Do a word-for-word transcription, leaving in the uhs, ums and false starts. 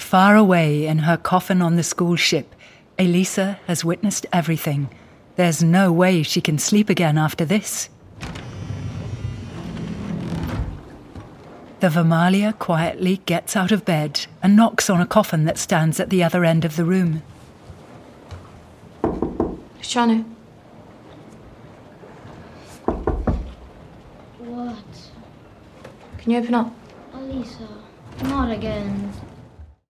far away in her coffin on the school ship, Elisa has witnessed everything. There's no way she can sleep again after this. The Vermalia quietly gets out of bed and knocks on a coffin that stands at the other end of the room. Shanu. What? Can you open up? Elisa, not again.